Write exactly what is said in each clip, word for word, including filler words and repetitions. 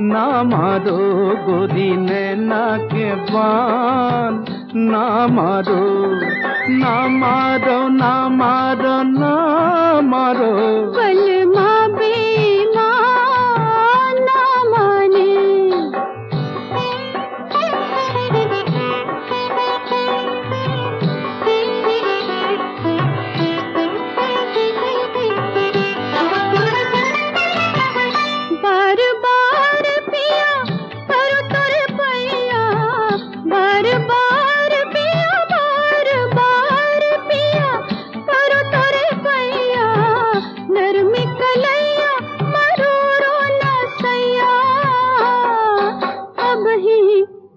ना मारो गोरी नैना के बान, ना मारो ना मारो ना मारो ना मारो। बलमा बेईमान ना माने, बार बार पिया करो तोरे पैया, बार बार पिया बार बार पिया करो तोरे पैया, नरमी कलैया मरूरो न सैया। अब ही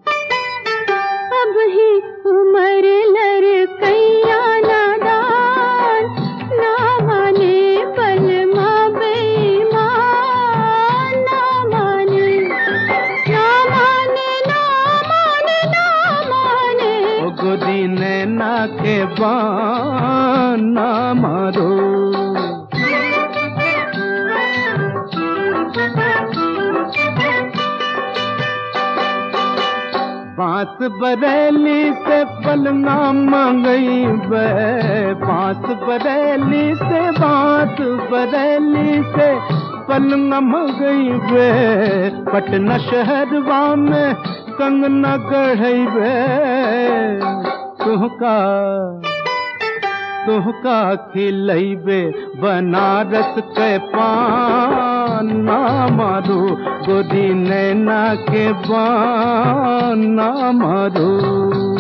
अब ही उमर लड़कैया नादान ना माने, बलमा बेईमान ना माने, ना माने ना माने ना माने। ओ गोरी नैना के बान, ना मारो। बांस बरेली से पलंगा मंगई बे, बांस बरेली से बांस बरेली से पलंगा मंगई बे, पटना शहरवा में कंगना गढ़ई बे। तुहका तुहका खिलैबे बनारस के पान, ना मारो गोरी नैना के बान, ना मारो।